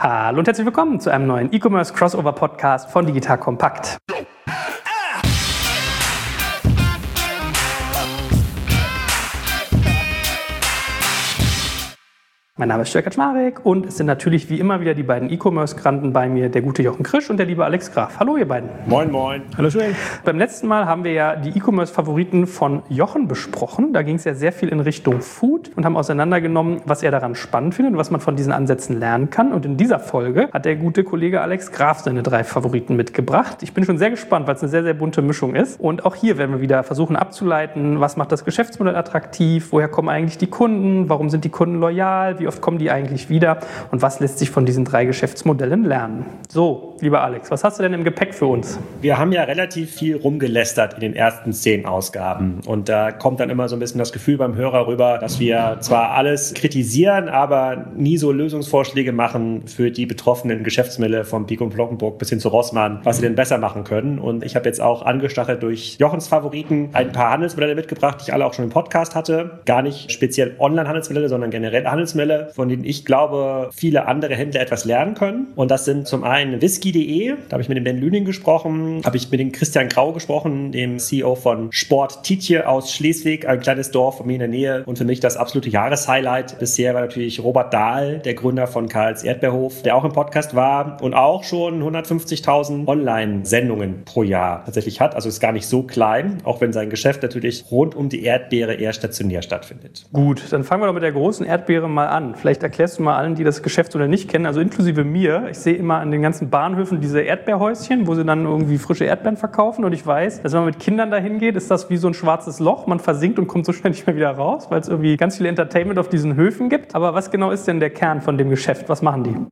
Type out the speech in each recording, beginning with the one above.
Hallo und herzlich willkommen zu einem neuen E-Commerce Crossover Podcast von Digital Compact. Mein Name ist Jörg Kaczmarek und es sind natürlich wie immer wieder die beiden E-Commerce-Granden bei mir, der gute Jochen Krisch und der liebe Alex Graf. Hallo ihr beiden. Moin, moin. Hallo schön. Beim letzten Mal haben wir ja die E-Commerce-Favoriten von Jochen besprochen. Da ging es ja sehr viel in Richtung Food und haben auseinandergenommen, was er daran spannend findet und was man von diesen Ansätzen lernen kann. Und in dieser Folge hat der gute Kollege Alex Graf seine 3 Favoriten mitgebracht. Ich bin schon sehr gespannt, weil es eine sehr, sehr bunte Mischung ist. Und auch hier werden wir wieder versuchen abzuleiten, was macht das Geschäftsmodell attraktiv, woher kommen eigentlich die Kunden, warum sind die Kunden loyal, wie oft kommen die eigentlich wieder und was lässt sich von diesen 3 Geschäftsmodellen lernen. So, lieber Alex, was hast du denn im Gepäck für uns? Wir haben ja relativ viel rumgelästert in den ersten 10 Ausgaben und da kommt dann immer so ein bisschen das Gefühl beim Hörer rüber, dass wir zwar alles kritisieren, aber nie so Lösungsvorschläge machen für die betroffenen Geschäftsmodelle von Peek und Kloppenburg bis hin zu Rossmann, was sie denn besser machen können. Und ich habe jetzt auch angestachelt durch Jochens Favoriten ein paar Handelsmodelle mitgebracht, die ich alle auch schon im Podcast hatte. Gar nicht speziell Online-Handelsmodelle, sondern generell Handelsmodelle, von denen ich glaube, viele andere Händler etwas lernen können. Und das sind zum einen whisky.de, da habe ich mit dem Ben Lüning gesprochen, habe ich mit dem Christian Grau gesprochen, dem CEO von Sport Tietje aus Schleswig, ein kleines Dorf von mir in der Nähe. Und für mich das absolute Jahreshighlight bisher war natürlich Robert Dahl, der Gründer von Karls Erdbeerhof, der auch im Podcast war und auch schon 150.000 Online-Sendungen pro Jahr tatsächlich hat. Also ist gar nicht so klein, auch wenn sein Geschäft natürlich rund um die Erdbeere eher stationär stattfindet. Gut, dann fangen wir doch mit der großen Erdbeere mal an. Vielleicht erklärst du mal allen, die das Geschäftsmodell nicht kennen, also inklusive mir. Ich sehe immer an den ganzen Bahnhöfen diese Erdbeerhäuschen, wo sie dann irgendwie frische Erdbeeren verkaufen. Und ich weiß, dass wenn man mit Kindern dahin geht, ist das wie so ein schwarzes Loch. Man versinkt und kommt so schnell nicht mehr wieder raus, weil es irgendwie ganz viel Entertainment auf diesen Höfen gibt. Aber was genau ist denn der Kern von dem Geschäft? Was machen die?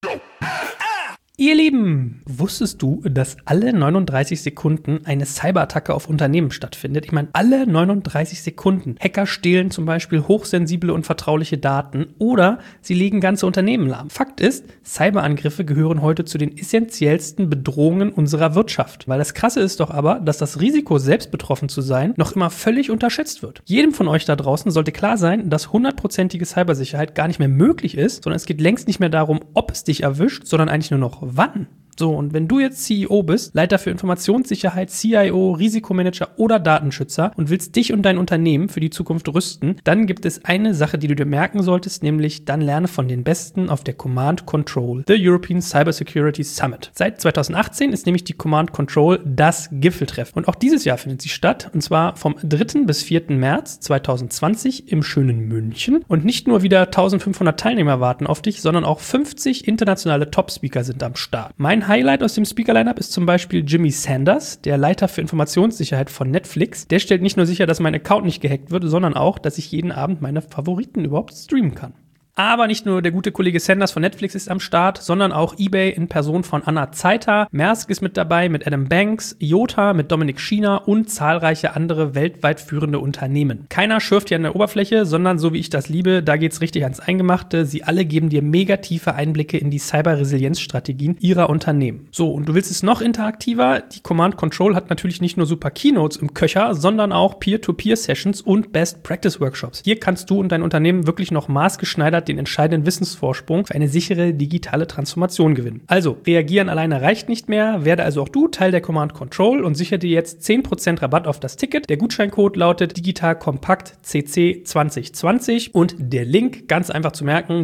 Ihr Lieben, wusstest du, dass alle 39 Sekunden eine Cyberattacke auf Unternehmen stattfindet? Ich meine, alle 39 Sekunden. Hacker stehlen zum Beispiel hochsensible und vertrauliche Daten oder sie legen ganze Unternehmen lahm. Fakt ist, Cyberangriffe gehören heute zu den essentiellsten Bedrohungen unserer Wirtschaft. Weil das Krasse ist doch aber, dass das Risiko, selbst betroffen zu sein, noch immer völlig unterschätzt wird. Jedem von euch da draußen sollte klar sein, dass 100%ige Cybersicherheit gar nicht mehr möglich ist, sondern es geht längst nicht mehr darum, ob es dich erwischt, sondern eigentlich nur noch wann. So, und wenn du jetzt CEO bist, Leiter für Informationssicherheit, CIO, Risikomanager oder Datenschützer und willst dich und dein Unternehmen für die Zukunft rüsten, dann gibt es eine Sache, die du dir merken solltest, nämlich dann lerne von den Besten auf der Command Control, the European Cybersecurity Summit. Seit 2018 ist nämlich die Command Control das Gipfeltreffen. Und auch dieses Jahr findet sie statt, und zwar vom 3. bis 4. März 2020 im schönen München. Und nicht nur wieder 1500 Teilnehmer warten auf dich, sondern auch 50 internationale Top-Speaker sind am Start. Mein Highlight aus dem Speaker-Lineup ist zum Beispiel Jimmy Sanders, der Leiter für Informationssicherheit von Netflix. Der stellt nicht nur sicher, dass mein Account nicht gehackt wird, sondern auch, dass ich jeden Abend meine Favoriten überhaupt streamen kann. Aber nicht nur der gute Kollege Sanders von Netflix ist am Start, sondern auch eBay in Person von Anna Zeiter, Maersk ist mit dabei mit Adam Banks, Iota mit Dominik Schiener und zahlreiche andere weltweit führende Unternehmen. Keiner schürft hier an der Oberfläche, sondern so wie ich das liebe, da geht's richtig ans Eingemachte. Sie alle geben dir mega tiefe Einblicke in die Cyber-Resilienz-Strategien ihrer Unternehmen. So, und du willst es noch interaktiver? Die Command Control hat natürlich nicht nur super Keynotes im Köcher, sondern auch Peer-to-Peer-Sessions und Best-Practice-Workshops. Hier kannst du und dein Unternehmen wirklich noch maßgeschneidert den entscheidenden Wissensvorsprung für eine sichere digitale Transformation gewinnen. Also, reagieren alleine reicht nicht mehr, werde also auch du Teil der Command Control und sichere dir jetzt 10% Rabatt auf das Ticket. Der Gutscheincode lautet digitalkompakt CC2020 und der Link, ganz einfach zu merken,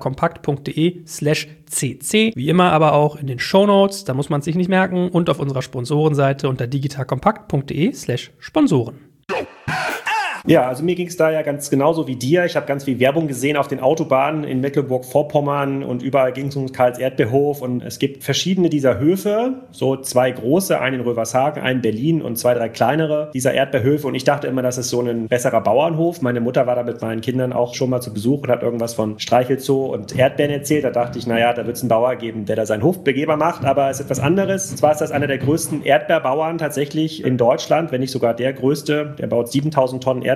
digitalkompakt.de/cc. Wie immer aber auch in den Shownotes, da muss man es sich nicht merken, und auf unserer Sponsorenseite unter digitalkompakt.de/Sponsoren. Ja, also mir ging es da ja ganz genauso wie dir. Ich habe ganz viel Werbung gesehen auf den Autobahnen in Mecklenburg-Vorpommern und überall ging es um Karls Erdbeerhof und es gibt verschiedene dieser Höfe, so 2 große, einen in Rövershagen, einen in Berlin und 2, 3 kleinere dieser Erdbeerhöfe und ich dachte immer, das ist so ein besserer Bauernhof. Meine Mutter war da mit meinen Kindern auch schon mal zu Besuch und hat irgendwas von Streichelzoo und Erdbeeren erzählt. Da dachte ich, naja, da wird es einen Bauer geben, der da seinen Hof begehbar macht, aber es ist etwas anderes. Zwar ist das einer der größten Erdbeerbauern tatsächlich in Deutschland, wenn nicht sogar der größte. Der baut 7.000 Tonnen Erdbeeren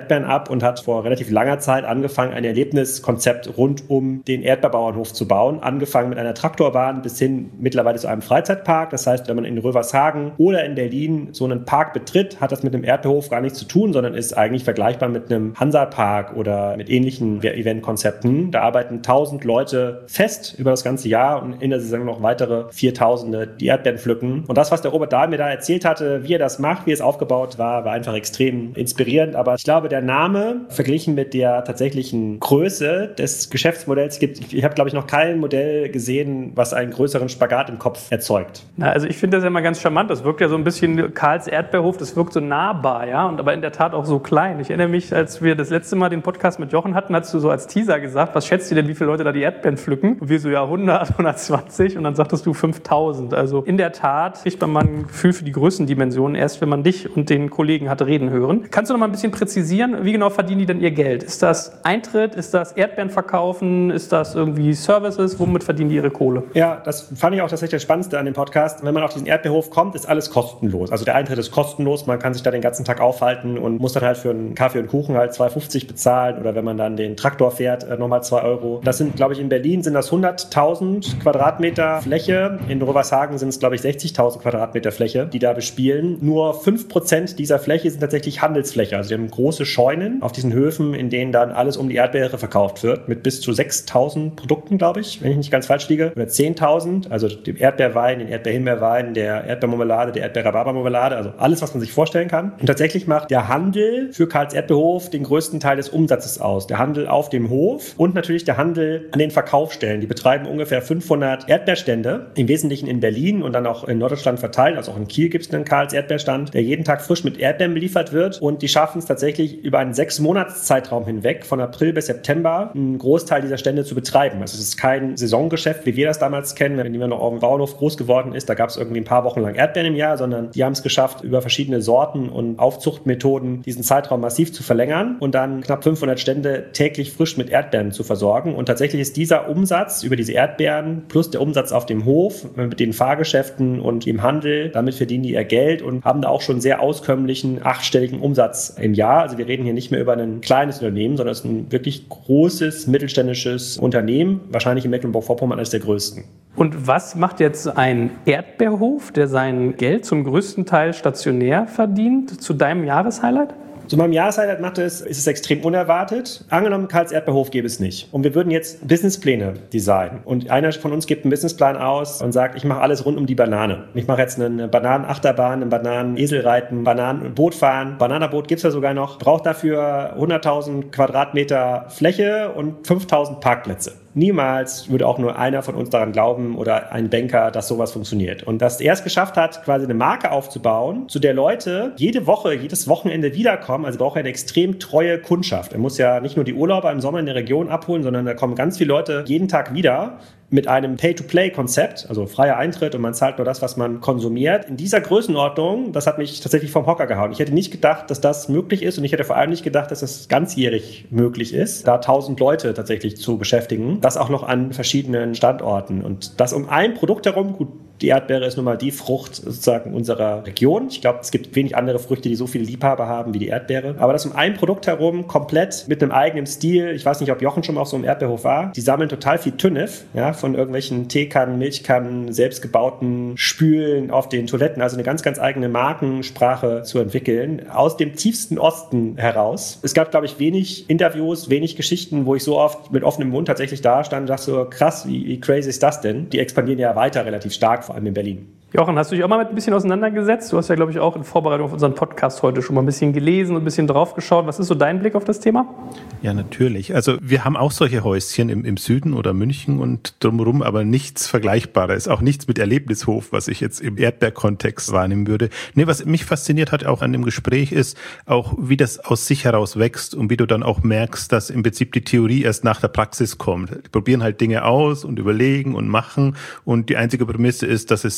Erdbeeren ab und hat vor relativ langer Zeit angefangen, ein Erlebniskonzept rund um den Erdbeerbauernhof zu bauen. Angefangen mit einer Traktorbahn bis hin mittlerweile zu einem Freizeitpark. Das heißt, wenn man in Rövershagen oder in Berlin so einen Park betritt, hat das mit einem Erdbeerhof gar nichts zu tun, sondern ist eigentlich vergleichbar mit einem Hansapark oder mit ähnlichen Eventkonzepten. Da arbeiten 1000 Leute fest über das ganze Jahr und in der Saison noch weitere 4000, die Erdbeeren pflücken. Und das, was der Robert Dahl mir da erzählt hatte, wie er das macht, wie es aufgebaut war einfach extrem inspirierend. Aber ich glaube, der Name verglichen mit der tatsächlichen Größe des Geschäftsmodells ich habe, glaube ich, noch kein Modell gesehen, was einen größeren Spagat im Kopf erzeugt. Na, also ich finde das ja immer ganz charmant. Das wirkt ja so ein bisschen Karls Erdbeerhof, das wirkt so nahbar, ja, und aber in der Tat auch so klein. Ich erinnere mich, als wir das letzte Mal den Podcast mit Jochen hatten, hast du so als Teaser gesagt, was schätzt ihr denn, wie viele Leute da die Erdbeeren pflücken? Und wir so, ja, 100, 120 und dann sagtest du 5000. Also in der Tat kriegt man mal ein Gefühl für die Größendimensionen erst, wenn man dich und den Kollegen hat reden hören. Kannst du noch mal ein bisschen präzisieren, wie genau verdienen die denn ihr Geld? Ist das Eintritt? Ist das Erdbeeren verkaufen? Ist das irgendwie Services? Womit verdienen die ihre Kohle? Ja, das fand ich auch tatsächlich das Spannendste an dem Podcast. Wenn man auf diesen Erdbeerhof kommt, ist alles kostenlos. Also der Eintritt ist kostenlos. Man kann sich da den ganzen Tag aufhalten und muss dann halt für einen Kaffee und Kuchen halt 2,50 bezahlen oder wenn man dann den Traktor fährt, nochmal 2 Euro. Das sind, glaube ich, in Berlin sind das 100.000 Quadratmeter Fläche. In Rövershagen sind es, glaube ich, 60.000 Quadratmeter Fläche, die da bespielen. Nur 5% dieser Fläche sind tatsächlich Handelsfläche. Also die haben große Scheunen auf diesen Höfen, in denen dann alles um die Erdbeere verkauft wird, mit bis zu 6.000 Produkten, glaube ich, wenn ich nicht ganz falsch liege. Oder 10.000, also dem Erdbeerwein, den Erdbeerhimbeerwein, der Erdbeermarmelade, der Erdbeer-Rhabarbermarmelade, also alles, was man sich vorstellen kann. Und tatsächlich macht der Handel für Karls Erdbeerhof den größten Teil des Umsatzes aus. Der Handel auf dem Hof und natürlich der Handel an den Verkaufsstellen. Die betreiben ungefähr 500 Erdbeerstände, im Wesentlichen in Berlin und dann auch in Norddeutschland verteilt. Also auch in Kiel gibt es einen Karls Erdbeerstand, der jeden Tag frisch mit Erdbeeren beliefert wird. Und die schaffen es tatsächlich über einen 6-Monats-Zeitraum hinweg, von April bis September, einen Großteil dieser Stände zu betreiben. Also es ist kein Saisongeschäft, wie wir das damals kennen, wenn jemand noch auf dem Bauernhof groß geworden ist. Da gab es irgendwie ein paar Wochen lang Erdbeeren im Jahr, sondern die haben es geschafft, über verschiedene Sorten und Aufzuchtmethoden diesen Zeitraum massiv zu verlängern und dann knapp 500 Stände täglich frisch mit Erdbeeren zu versorgen. Und tatsächlich ist dieser Umsatz über diese Erdbeeren plus der Umsatz auf dem Hof mit den Fahrgeschäften und im Handel, damit verdienen die ihr Geld und haben da auch schon sehr auskömmlichen 8-stelligen Umsatz im Jahr. Also wir reden hier nicht mehr über ein kleines Unternehmen, sondern es ist ein wirklich großes mittelständisches Unternehmen, wahrscheinlich in Mecklenburg-Vorpommern eines der größten. Und was macht jetzt ein Erdbeerhof, der sein Geld zum größten Teil stationär verdient, zu deinem Jahreshighlight? Zu meinem Jahreshighlight ist es extrem unerwartet. Angenommen, Karls Erdbeerhof gäbe es nicht. Und wir würden jetzt Businesspläne designen. Und einer von uns gibt einen Businessplan aus und sagt, ich mache alles rund um die Banane. Ich mache jetzt eine Bananenachterbahn, ein Bananeneselreiten, Bananenboot fahren. Bananaboot gibt es ja sogar noch. Braucht dafür 100.000 Quadratmeter Fläche und 5.000 Parkplätze. Niemals würde auch nur einer von uns daran glauben oder ein Banker, dass sowas funktioniert. Und dass er es geschafft hat, quasi eine Marke aufzubauen, zu der Leute jede Woche, jedes Wochenende wiederkommen. Also braucht er eine extrem treue Kundschaft. Er muss ja nicht nur die Urlauber im Sommer in der Region abholen, sondern da kommen ganz viele Leute jeden Tag wieder mit einem Pay-to-Play-Konzept, also freier Eintritt und man zahlt nur das, was man konsumiert. In dieser Größenordnung, das hat mich tatsächlich vom Hocker gehauen. Ich hätte nicht gedacht, dass das möglich ist und ich hätte vor allem nicht gedacht, dass das ganzjährig möglich ist, da 1000 Leute tatsächlich zu beschäftigen. Das auch noch an verschiedenen Standorten und das um ein Produkt herum, gut, die Erdbeere ist nun mal die Frucht sozusagen unserer Region. Ich glaube, es gibt wenig andere Früchte, die so viele Liebhaber haben wie die Erdbeere. Aber das um ein Produkt herum, komplett mit einem eigenen Stil. Ich weiß nicht, ob Jochen schon mal auf so einem Erdbeerhof war. Die sammeln total viel Tünnef, ja, von irgendwelchen Teekannen, Milchkannen, selbstgebauten Spülen auf den Toiletten. Also eine ganz, ganz eigene Markensprache zu entwickeln. Aus dem tiefsten Osten heraus. Es gab, glaube ich, wenig Interviews, wenig Geschichten, wo ich so oft mit offenem Mund tatsächlich da stand und dachte so, krass, wie crazy ist das denn? Die expandieren ja weiter relativ stark, vor allem in Berlin. Jochen, hast du dich auch mal mit ein bisschen auseinandergesetzt? Du hast ja, glaube ich, auch in Vorbereitung auf unseren Podcast heute schon mal ein bisschen gelesen und ein bisschen drauf geschaut. Was ist so dein Blick auf das Thema? Ja, natürlich. Also wir haben auch solche Häuschen im Süden oder München und drumherum, aber nichts Vergleichbares. Auch nichts mit Erlebnishof, was ich jetzt im Erdbeerkontext wahrnehmen würde. Nee, was mich fasziniert hat auch an dem Gespräch ist, auch wie das aus sich heraus wächst und wie du dann auch merkst, dass im Prinzip die Theorie erst nach der Praxis kommt. Die probieren halt Dinge aus und überlegen und machen und die einzige Prämisse ist, dass es sich rechnen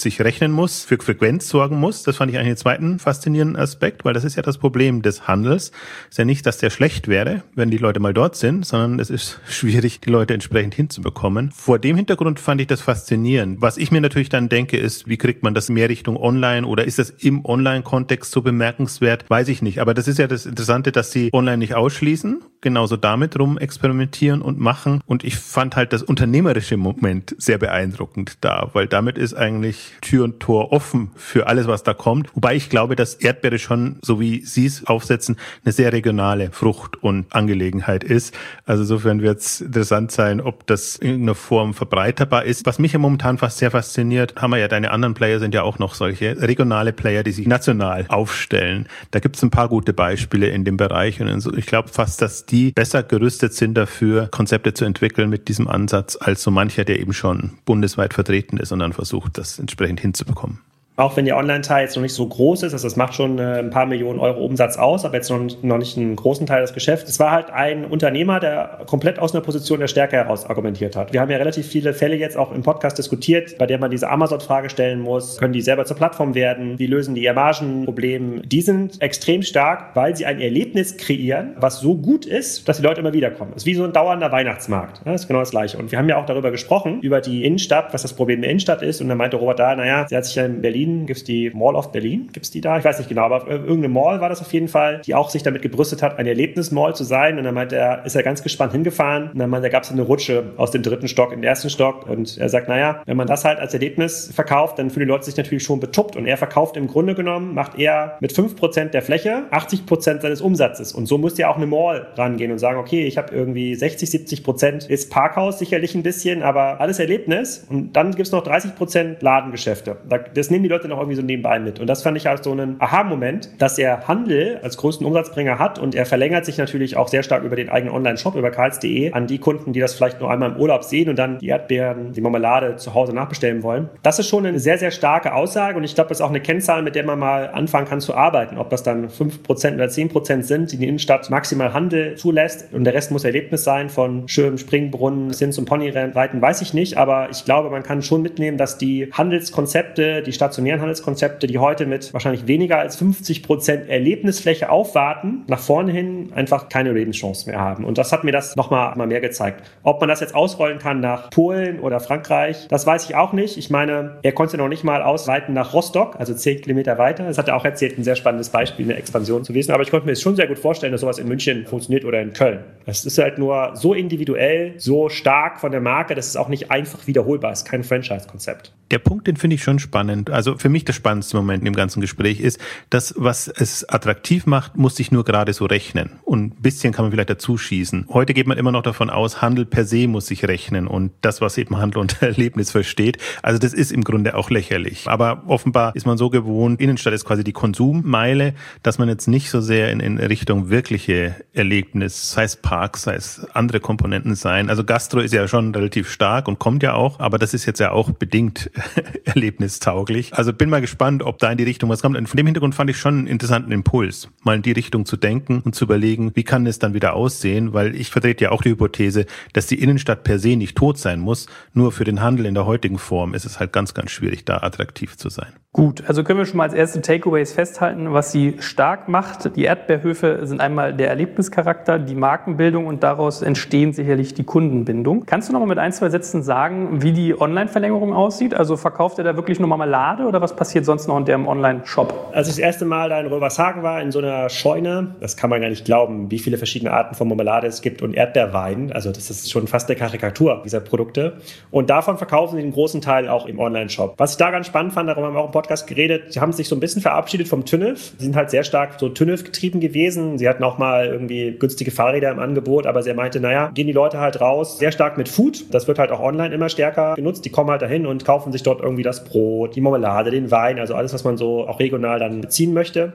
rechnen muss, für Frequenz sorgen muss. Das fand ich eigentlich den zweiten faszinierenden Aspekt, weil das ist ja das Problem des Handels. Ist ja nicht, dass der schlecht wäre, wenn die Leute mal dort sind, sondern es ist schwierig, die Leute entsprechend hinzubekommen. Vor dem Hintergrund fand ich das faszinierend. Was ich mir natürlich dann denke, ist, wie kriegt man das mehr Richtung Online oder ist das im Online-Kontext so bemerkenswert? Weiß ich nicht. Aber das ist ja das Interessante, dass sie Online nicht ausschließen, genauso damit rum experimentieren und machen. Und ich fand halt das unternehmerische Moment sehr beeindruckend da, weil damit ist eigentlich Tür und Tor offen für alles, was da kommt. Wobei ich glaube, dass Erdbeere schon, so wie Sie es aufsetzen, eine sehr regionale Frucht und Angelegenheit ist. Also insofern wird es interessant sein, ob das in irgendeiner Form verbreiterbar ist. Was mich ja momentan fast sehr fasziniert, haben wir ja, deine anderen Player sind ja auch noch solche regionale Player, die sich national aufstellen. Da gibt es ein paar gute Beispiele in dem Bereich und ich glaube fast, dass die besser gerüstet sind dafür, Konzepte zu entwickeln mit diesem Ansatz, als so mancher, der eben schon bundesweit vertreten ist und dann versucht, das entsprechend hinzubekommen. Auch wenn der Online-Teil jetzt noch nicht so groß ist, also das macht schon ein paar Millionen Euro Umsatz aus, aber jetzt noch nicht einen großen Teil des Geschäfts. Es war halt ein Unternehmer, der komplett aus einer Position der Stärke heraus argumentiert hat. Wir haben ja relativ viele Fälle jetzt auch im Podcast diskutiert, bei der man diese Amazon-Frage stellen muss, können die selber zur Plattform werden, wie lösen die ihr Margenproblem? Die sind extrem stark, weil sie ein Erlebnis kreieren, was so gut ist, dass die Leute immer wiederkommen. Das ist wie so ein dauernder Weihnachtsmarkt. Das ist genau das Gleiche. Und wir haben ja auch darüber gesprochen, über die Innenstadt, was das Problem der Innenstadt ist. Und dann meinte Robert da, sie hat sich ja in Berlin, gibt es die Mall of Berlin, gibt es die da? Ich weiß nicht genau, aber irgendeine Mall war das auf jeden Fall, die auch sich damit gebrüstet hat, ein Erlebnismall zu sein. Und dann meinte er, ist er ganz gespannt hingefahren. Und dann meinte er, gab es eine Rutsche aus dem 3. Stock in den 1. Stock. Und er sagt, wenn man das halt als Erlebnis verkauft, dann fühlen die Leute sich natürlich schon betuppt. Und er verkauft im Grunde genommen, macht er mit 5% der Fläche 80% seines Umsatzes. Und so muss ja auch eine Mall rangehen und sagen, okay, ich habe irgendwie 60-70% ist Parkhaus sicherlich ein bisschen, aber alles Erlebnis. Und dann gibt es noch 30% Ladengeschäfte. Das nehmen die Leute noch irgendwie so nebenbei mit. Und das fand ich halt so einen Aha-Moment, dass er Handel als größten Umsatzbringer hat und er verlängert sich natürlich auch sehr stark über den eigenen Online-Shop, über karls.de, an die Kunden, die das vielleicht nur einmal im Urlaub sehen und dann die Erdbeeren, die Marmelade zu Hause nachbestellen wollen. Das ist schon eine sehr, sehr starke Aussage und ich glaube, das ist auch eine Kennzahl, mit der man mal anfangen kann zu arbeiten. Ob das dann 5% oder 10% sind, die Innenstadt maximal Handel zulässt und der Rest muss Erlebnis sein, von schönem Springbrunnen bis hin zum Ponyreiten, weiß ich nicht, aber ich glaube, man kann schon mitnehmen, dass die Handelskonzepte, die stationären Handelskonzepte, die heute mit wahrscheinlich weniger als 50% Erlebnisfläche aufwarten, nach vorne hin einfach keine Lebenschance mehr haben. Und das hat mir das nochmal mehr gezeigt. Ob man das jetzt ausrollen kann nach Polen oder Frankreich, das weiß ich auch nicht. Ich meine, er konnte noch nicht mal ausweiten nach Rostock, also 10 Kilometer weiter. Das hat er auch erzählt, ein sehr spannendes Beispiel, eine Expansion zu wissen. Aber ich konnte mir das schon sehr gut vorstellen, dass sowas in München funktioniert oder in Köln. Das ist halt nur so individuell, so stark von der Marke, dass es auch nicht einfach wiederholbar ist. Kein Franchise-Konzept. Der Punkt, den finde ich schon spannend. Also für mich der spannendste Moment im ganzen Gespräch ist, dass was es attraktiv macht, muss sich nur gerade so rechnen. Und ein bisschen kann man vielleicht dazu schießen. Heute geht man immer noch davon aus, Handel per se muss sich rechnen und das, was eben Handel unter Erlebnis versteht. Also das ist im Grunde auch lächerlich. Aber offenbar ist man so gewohnt, Innenstadt ist quasi die Konsummeile, dass man jetzt nicht so sehr in Richtung wirkliche Erlebnis, sei es Parks, sei es andere Komponenten sein. Also Gastro ist ja schon relativ stark und kommt ja auch, aber das ist jetzt ja auch bedingt erlebnistauglich. Also bin mal gespannt, ob da in die Richtung was kommt. Und von dem Hintergrund fand ich schon einen interessanten Impuls, mal in die Richtung zu denken und zu überlegen, wie kann es dann wieder aussehen, weil ich vertrete ja auch die Hypothese, dass die Innenstadt per se nicht tot sein muss, nur für den Handel in der heutigen Form ist es halt ganz, ganz schwierig, da attraktiv zu sein. Gut, also können wir schon mal als erste Takeaways festhalten, was sie stark macht. Die Erdbeerhöfe sind einmal der Erlebnischarakter, die Markenbildung und daraus entstehen sicherlich die Kundenbindung. Kannst du noch mal mit 1, 2 Sätzen sagen, wie die Online-Verlängerung aussieht? Also verkauft ihr da wirklich nur Marmelade oder was passiert sonst noch in dem Online-Shop? Als ich das erste Mal da in Rövershagen war, in so einer Scheune, das kann man gar nicht glauben, wie viele verschiedene Arten von Marmelade es gibt und Erdbeerwein. Also das ist schon fast eine Karikatur dieser Produkte. Und davon verkaufen sie den großen Teil auch im Online-Shop. Was ich da ganz spannend fand, darüber haben wir auch im Podcast geredet, sie haben sich so ein bisschen verabschiedet vom TÜNIF. Sie sind halt sehr stark so TÜNIF getrieben gewesen. Sie hatten auch mal irgendwie günstige Fahrräder im Angebot, aber sie meinte, gehen die Leute halt raus, sehr stark mit Food. Das wird halt auch online immer stärker genutzt. Die kommen halt dahin und kaufen sich dort irgendwie das Brot, die Marmelade, den Wein, also alles, was man so auch regional dann beziehen möchte.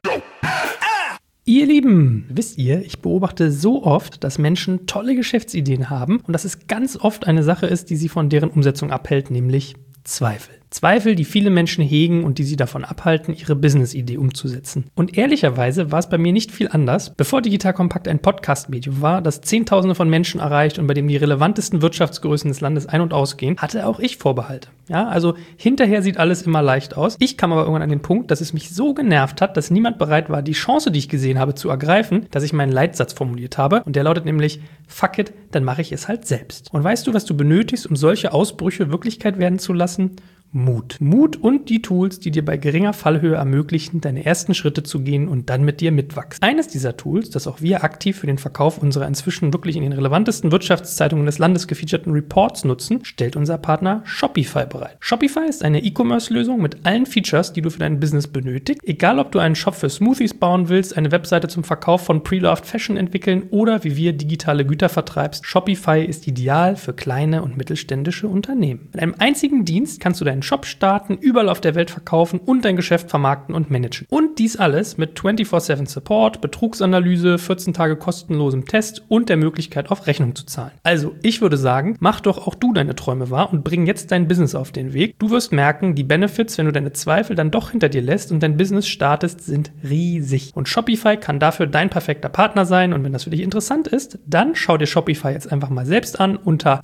Ihr Lieben, wisst ihr, ich beobachte so oft, dass Menschen tolle Geschäftsideen haben und dass es ganz oft eine Sache ist, die sie von deren Umsetzung abhält, nämlich Zweifel. Zweifel, die viele Menschen hegen und die sie davon abhalten, ihre Business-Idee umzusetzen. Und ehrlicherweise war es bei mir nicht viel anders. Bevor Digital Compact ein Podcast-Medium war, das Zehntausende von Menschen erreicht und bei dem die relevantesten Wirtschaftsgrößen des Landes ein- und ausgehen, hatte auch ich Vorbehalte. Ja, also hinterher sieht alles immer leicht aus. Ich kam aber irgendwann an den Punkt, dass es mich so genervt hat, dass niemand bereit war, die Chance, die ich gesehen habe, zu ergreifen, dass ich meinen Leitsatz formuliert habe. Und der lautet nämlich, fuck it, dann mache ich es halt selbst. Und weißt du, was du benötigst, um solche Ausbrüche Wirklichkeit werden zu lassen? Mut. Mut und die Tools, die dir bei geringer Fallhöhe ermöglichen, deine ersten Schritte zu gehen und dann mit dir mitwachsen. Eines dieser Tools, das auch wir aktiv für den Verkauf unserer inzwischen wirklich in den relevantesten Wirtschaftszeitungen des Landes gefeaturten Reports nutzen, stellt unser Partner Shopify bereit. Shopify ist eine E-Commerce-Lösung mit allen Features, die du für dein Business benötigst. Egal, ob du einen Shop für Smoothies bauen willst, eine Webseite zum Verkauf von Pre-Loved Fashion entwickeln oder wie wir digitale Güter vertreibst, Shopify ist ideal für kleine und mittelständische Unternehmen. Mit einem einzigen Dienst kannst du deinen Shop starten, überall auf der Welt verkaufen und dein Geschäft vermarkten und managen. Und dies alles mit 24/7 Support, Betrugsanalyse, 14 Tage kostenlosem Test und der Möglichkeit, auf Rechnung zu zahlen. Also, ich würde sagen, mach doch auch du deine Träume wahr und bring jetzt dein Business auf den Weg. Du wirst merken, die Benefits, wenn du deine Zweifel dann doch hinter dir lässt und dein Business startest, sind riesig. Und Shopify kann dafür dein perfekter Partner sein. Und wenn das für dich interessant ist, dann schau dir Shopify jetzt einfach mal selbst an unter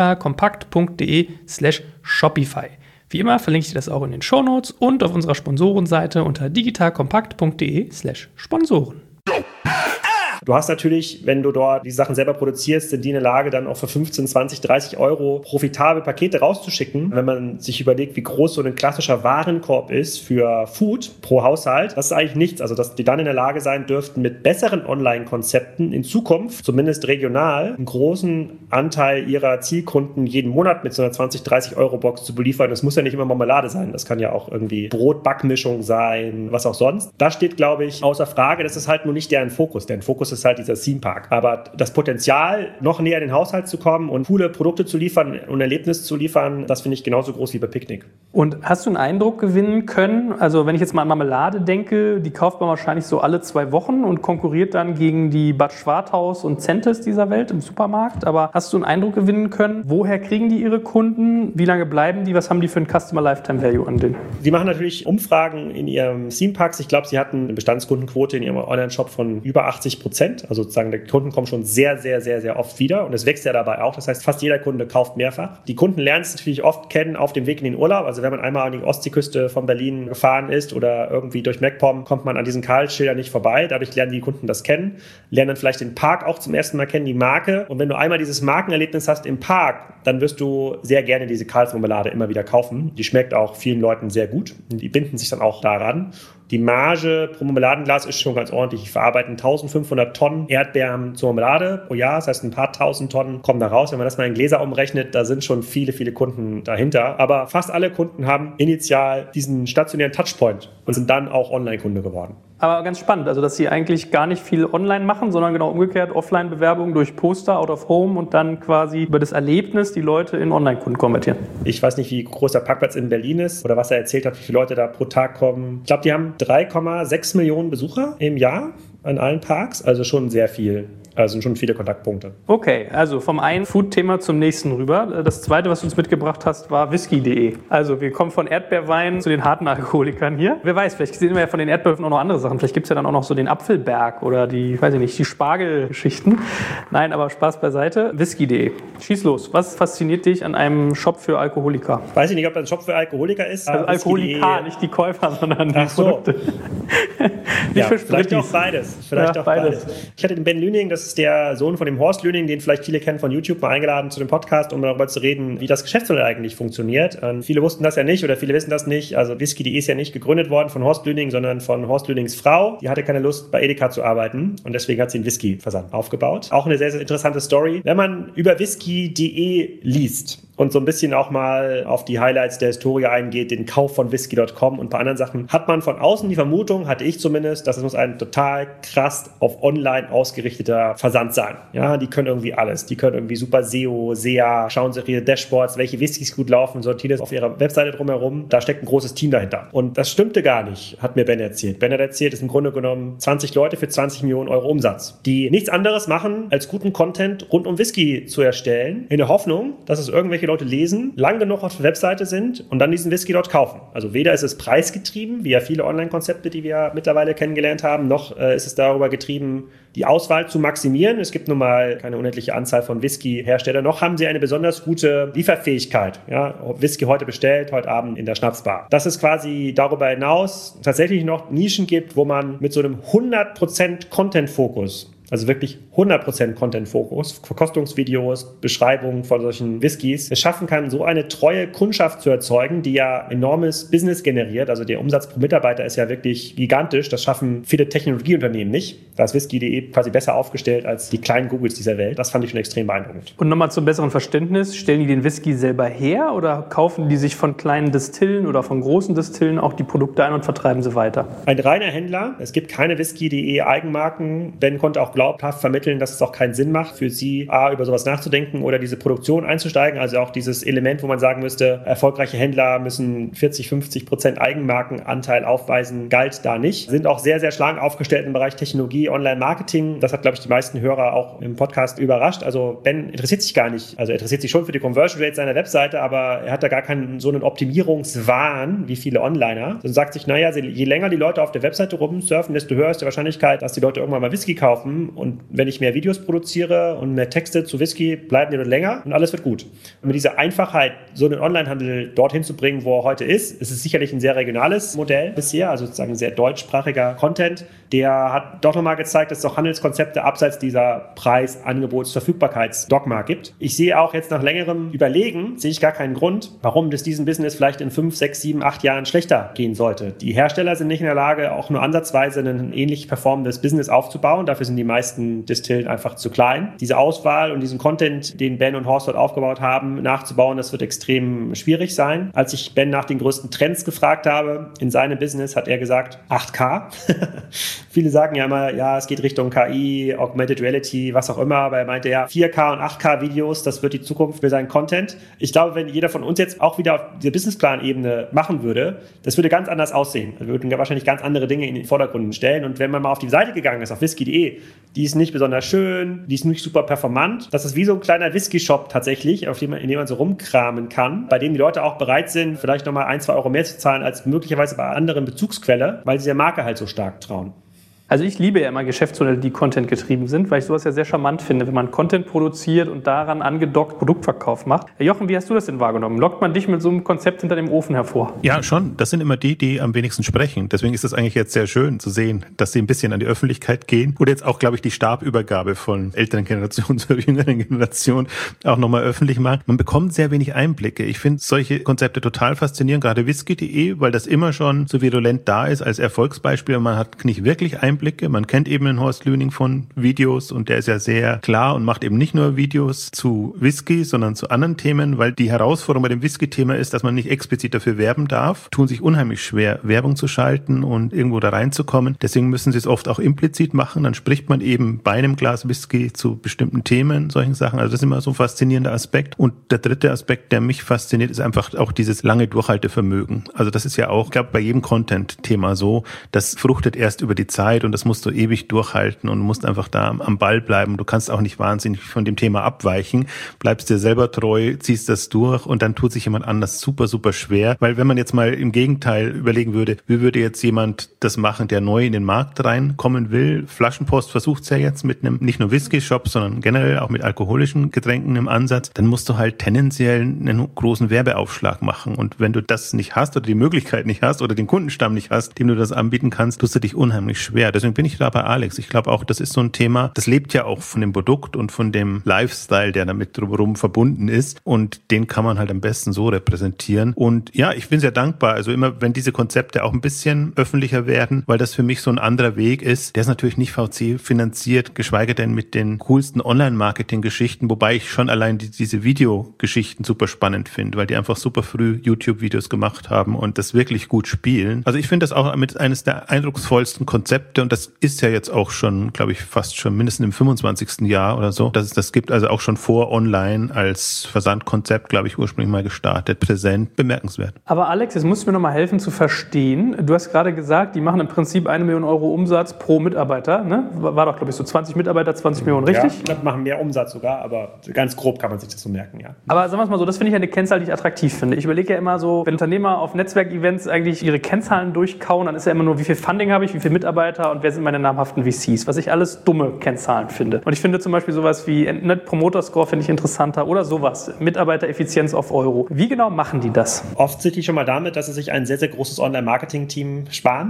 digitalkompakt.de/Shopify. Wie immer verlinke ich dir das auch in den Shownotes und auf unserer Sponsorenseite unter digitalkompakt.de/Sponsoren. Du hast natürlich, wenn du dort die Sachen selber produzierst, sind die in der Lage, dann auch für 15, 20, 30 Euro profitabel Pakete rauszuschicken. Wenn man sich überlegt, wie groß so ein klassischer Warenkorb ist für Food pro Haushalt, das ist eigentlich nichts. Also, dass die dann in der Lage sein dürften, mit besseren Online-Konzepten in Zukunft, zumindest regional, einen großen Anteil ihrer Zielkunden jeden Monat mit so einer 20, 30 Euro Box zu beliefern. Das muss ja nicht immer Marmelade sein. Das kann ja auch irgendwie Brot-Backmischung sein, was auch sonst. Das steht, glaube ich, außer Frage. Das ist halt nur nicht deren Fokus. Deren Fokus ist halt dieser Theme Park. Aber das Potenzial, noch näher in den Haushalt zu kommen und coole Produkte zu liefern und Erlebnisse zu liefern, das finde ich genauso groß wie bei Picknick. Und hast du einen Eindruck gewinnen können? Also wenn ich jetzt mal an Marmelade denke, die kauft man wahrscheinlich so alle 2 Wochen und konkurriert dann gegen die Bad Schwarthaus und Centes dieser Welt im Supermarkt. Aber hast du einen Eindruck gewinnen können? Woher kriegen die ihre Kunden? Wie lange bleiben die? Was haben die für ein Customer Lifetime Value an denen? Sie machen natürlich Umfragen in ihrem Theme Parks. Ich glaube, sie hatten eine Bestandskundenquote in ihrem Online-Shop von über 80%. Also sozusagen, die Kunden kommen schon sehr, sehr, sehr, sehr oft wieder und es wächst ja dabei auch. Das heißt, fast jeder Kunde kauft mehrfach. Die Kunden lernen es natürlich oft kennen auf dem Weg in den Urlaub. Also wenn man einmal an die Ostseeküste von Berlin gefahren ist oder irgendwie durch MacPom, kommt man an diesen Karlsschildern nicht vorbei. Dadurch lernen die Kunden das kennen, lernen dann vielleicht den Park auch zum ersten Mal kennen, die Marke. Und wenn du einmal dieses Markenerlebnis hast im Park, dann wirst du sehr gerne diese Karlsmarmelade immer wieder kaufen. Die schmeckt auch vielen Leuten sehr gut. Die binden sich dann auch daran. Die Marge pro Marmeladenglas ist schon ganz ordentlich. Ich verarbeite 1500 Tonnen Erdbeeren zur Marmelade pro Jahr. Das heißt, ein paar tausend Tonnen kommen da raus. Wenn man das mal in Gläser umrechnet, da sind schon viele, viele Kunden dahinter. Aber fast alle Kunden haben initial diesen stationären Touchpoint und sind dann auch Online-Kunde geworden. Aber ganz spannend, also dass sie eigentlich gar nicht viel online machen, sondern genau umgekehrt Offline-Bewerbung durch Poster, Out of Home und dann quasi über das Erlebnis die Leute in Online-Kunden konvertieren. Ich weiß nicht, wie groß der Parkplatz in Berlin ist oder was er erzählt hat, wie viele Leute da pro Tag kommen. Ich glaube, die haben 3,6 Millionen Besucher im Jahr an allen Parks, also schon sehr viel. Also sind schon viele Kontaktpunkte. Okay, also vom einen Food-Thema zum nächsten rüber. Das zweite, was du uns mitgebracht hast, war whisky.de. Also wir kommen von Erdbeerwein zu den harten Alkoholikern hier. Wer weiß, vielleicht sehen wir ja von den Erdbeerhöfen auch noch andere Sachen. Vielleicht gibt es ja dann auch noch so den Apfelberg oder die, weiß ich nicht, die Spargelgeschichten. Nein, aber Spaß beiseite. Whisky.de. Schieß los. Was fasziniert dich an einem Shop für Alkoholiker? Weiß ich nicht, ob das ein Shop für Alkoholiker ist. Also Alkoholiker, nicht die Käufer, sondern die Produkte. Ja, vielleicht auch beides. Vielleicht auch beides. Ich hatte den Ben Lüning, das ist der Sohn von dem Horst Lüning, den vielleicht viele kennen von YouTube, mal eingeladen zu dem Podcast, um darüber zu reden, wie das Geschäftsmodell eigentlich funktioniert. Viele wussten das ja nicht oder viele wissen das nicht. Also Whisky.de ist ja nicht gegründet worden von Horst Lüning, sondern von Horst Lünings Frau. Die hatte keine Lust, bei Edeka zu arbeiten und deswegen hat sie einen Whisky-Versand aufgebaut. Auch eine sehr, sehr interessante Story. Wenn man über Whisky.de liest und so ein bisschen auch mal auf die Highlights der Historie eingeht, den Kauf von Whisky.com und ein paar anderen Sachen, hat man von außen die Vermutung, hatte ich zumindest, dass es muss ein total krass auf online ausgerichteter Versand sein. Ja, die können irgendwie alles. Die können irgendwie super SEO, SEA, schauen sich ihre Dashboards, welche Whiskys gut laufen, sortieren das auf ihrer Webseite drumherum. Da steckt ein großes Team dahinter. Und das stimmte gar nicht, hat mir Ben erzählt. Ben hat erzählt, es ist im Grunde genommen 20 Leute für 20 Millionen Euro Umsatz, die nichts anderes machen, als guten Content rund um Whisky zu erstellen, in der Hoffnung, dass es irgendwelche viele Leute lesen, lang genug auf der Webseite sind und dann diesen Whisky dort kaufen. Also weder ist es preisgetrieben, wie ja viele Online-Konzepte, die wir mittlerweile kennengelernt haben, noch ist es darüber getrieben, die Auswahl zu maximieren. Es gibt nun mal keine unendliche Anzahl von Whisky-Herstellern. Noch haben sie eine besonders gute Lieferfähigkeit. Ja, Whisky heute bestellt, heute Abend in der Schnapsbar. Dass es quasi darüber hinaus tatsächlich noch Nischen gibt, wo man mit so einem 100% Content-Fokus, also wirklich 100% Content-Fokus, Verkostungsvideos, Beschreibungen von solchen Whiskys, es schaffen kann, so eine treue Kundschaft zu erzeugen, die ja enormes Business generiert. Also der Umsatz pro Mitarbeiter ist ja wirklich gigantisch. Das schaffen viele Technologieunternehmen nicht. Da ist Whisky.de quasi besser aufgestellt als die kleinen Googles dieser Welt. Das fand ich schon extrem beeindruckend. Und nochmal zum besseren Verständnis, stellen die den Whisky selber her oder kaufen die sich von kleinen Distillen oder von großen Distillen auch die Produkte ein und vertreiben sie weiter? Ein reiner Händler. Es gibt keine Whisky.de Eigenmarken. Ben konnte auch glaubhaft vermitteln, dass es auch keinen Sinn macht, für sie über sowas nachzudenken oder diese Produktion einzusteigen. Also auch dieses Element, wo man sagen müsste, erfolgreiche Händler müssen 40-50% Eigenmarkenanteil aufweisen, galt da nicht. Sind auch sehr, sehr schlank aufgestellt im Bereich Technologie, Online-Marketing. Das hat, glaube ich, die meisten Hörer auch im Podcast überrascht. Also Ben interessiert sich gar nicht. Also er interessiert sich schon für die Conversion Rate seiner Webseite, aber er hat da gar keinen so einen Optimierungswahn wie viele Onliner. Und sagt sich, naja, je länger die Leute auf der Webseite rumsurfen, desto höher ist die Wahrscheinlichkeit, dass die Leute irgendwann mal Whisky kaufen. Und wenn ich mehr Videos produziere und mehr Texte zu Whisky, bleiben die dort länger und alles wird gut. Und mit dieser Einfachheit, so einen Onlinehandel dorthin zu bringen, wo er heute ist, ist es sicherlich ein sehr regionales Modell bisher, also sozusagen ein sehr deutschsprachiger Content. Der hat doch nochmal gezeigt, dass es auch Handelskonzepte abseits dieser Preis-, Angebots-, Verfügbarkeitsdogma gibt. Ich sehe auch jetzt nach längerem Überlegen, sehe ich gar keinen Grund, warum das diesem Business vielleicht in 5, 6, 7, 8 Jahren schlechter gehen sollte. Die Hersteller sind nicht in der Lage, auch nur ansatzweise ein ähnlich performendes Business aufzubauen. Dafür sind die meisten Distillen einfach zu klein. Diese Auswahl und diesen Content, den Ben und Horst dort aufgebaut haben, nachzubauen, das wird extrem schwierig sein. Als ich Ben nach den größten Trends gefragt habe in seinem Business, hat er gesagt 8K. Viele sagen ja immer, ja, es geht Richtung KI, Augmented Reality, was auch immer, aber er meinte ja 4K und 8K Videos, das wird die Zukunft für seinen Content. Ich glaube, wenn jeder von uns jetzt auch wieder auf diese Businessplan-Ebene machen würde, das würde ganz anders aussehen. Wir würden wahrscheinlich ganz andere Dinge in den Vordergrund stellen. Und wenn man mal auf die Seite gegangen ist, auf whisky.de, die ist nicht besonders schön, die ist nicht super performant. Das ist wie so ein kleiner Whisky-Shop tatsächlich, in dem man so rumkramen kann, bei dem die Leute auch bereit sind, vielleicht nochmal 1, 2 Euro mehr zu zahlen als möglicherweise bei anderen Bezugsquelle, weil sie der Marke halt so stark trauen. Also ich liebe ja immer Geschäftsmodelle, die Content getrieben sind, weil ich sowas ja sehr charmant finde, wenn man Content produziert und daran angedockt Produktverkauf macht. Herr Jochen, wie hast du das denn wahrgenommen? Lockt man dich mit so einem Konzept hinter dem Ofen hervor? Ja, schon. Das sind immer die am wenigsten sprechen. Deswegen ist es eigentlich jetzt sehr schön zu sehen, dass sie ein bisschen an die Öffentlichkeit gehen und jetzt auch, glaube ich, die Stabübergabe von älteren Generationen zur jüngeren Generation auch nochmal öffentlich machen. Man bekommt sehr wenig Einblicke. Ich finde solche Konzepte total faszinierend, gerade whisky.de, weil das immer schon so virulent da ist als Erfolgsbeispiel. Man hat nicht wirklich Einblicke. Man kennt eben den Horst Lüning von Videos und der ist ja sehr klar und macht eben nicht nur Videos zu Whisky, sondern zu anderen Themen, weil die Herausforderung bei dem Whisky-Thema ist, dass man nicht explizit dafür werben darf. Tun sich unheimlich schwer, Werbung zu schalten und irgendwo da reinzukommen. Deswegen müssen sie es oft auch implizit machen. Dann spricht man eben bei einem Glas Whisky zu bestimmten Themen, solchen Sachen. Also das ist immer so ein faszinierender Aspekt. Und der dritte Aspekt, der mich fasziniert, ist einfach auch dieses lange Durchhaltevermögen. Also das ist ja auch, ich glaube, bei jedem Content-Thema so, das fruchtet erst über die Zeit und das musst du ewig durchhalten und musst einfach da am Ball bleiben. Du kannst auch nicht wahnsinnig von dem Thema abweichen, bleibst dir selber treu, ziehst das durch und dann tut sich jemand anders super, super schwer. Weil wenn man jetzt mal im Gegenteil überlegen würde, wie würde jetzt jemand das machen, der neu in den Markt reinkommen will? Flaschenpost versucht es ja jetzt mit einem, nicht nur Whisky-Shop, sondern generell auch mit alkoholischen Getränken im Ansatz. Dann musst du halt tendenziell einen großen Werbeaufschlag machen. Und wenn du das nicht hast oder die Möglichkeit nicht hast oder den Kundenstamm nicht hast, dem du das anbieten kannst, tust du dich unheimlich schwer. Deswegen bin ich da bei Alex. Ich glaube auch, das ist so ein Thema, das lebt ja auch von dem Produkt und von dem Lifestyle, der damit drumherum verbunden ist. Und den kann man halt am besten so repräsentieren. Und ja, ich bin sehr dankbar. Also immer, wenn diese Konzepte auch ein bisschen öffentlicher werden, weil das für mich so ein anderer Weg ist. Der ist natürlich nicht VC finanziert, geschweige denn mit den coolsten Online-Marketing-Geschichten, wobei ich schon allein diese Videogeschichten super spannend finde, weil die einfach super früh YouTube-Videos gemacht haben und das wirklich gut spielen. Also ich finde das auch mit eines der eindrucksvollsten Konzepte und das ist ja jetzt auch schon, glaube ich, fast schon mindestens im 25. Jahr oder so, dass es das gibt, also auch schon vor Online als Versandkonzept, glaube ich, ursprünglich mal gestartet, präsent, bemerkenswert. Aber Alex, jetzt musst du mir noch mal helfen zu verstehen. Du hast gerade gesagt, die machen im Prinzip 1 Million Euro Umsatz pro Mitarbeiter, ne? War doch, glaube ich, so 20 Mitarbeiter, 20 Millionen, richtig? Ja, ich glaube, machen mehr Umsatz sogar, aber ganz grob kann man sich das so merken, ja. Aber sagen wir es mal so, das finde ich eine Kennzahl, die ich attraktiv finde. Ich überlege ja immer so, wenn Unternehmer auf Netzwerkevents eigentlich ihre Kennzahlen durchkauen, dann ist ja immer nur, wie viel Funding habe ich, wie viele Mitarbeiter und wer sind meine namhaften VCs, was ich alles dumme Kennzahlen finde. Und ich finde zum Beispiel sowas wie Net Promoter Score finde ich interessanter oder sowas, Mitarbeitereffizienz auf Euro. Wie genau machen die das? Offensichtlich schon mal damit, dass sie sich ein sehr, sehr großes Online-Marketing-Team sparen.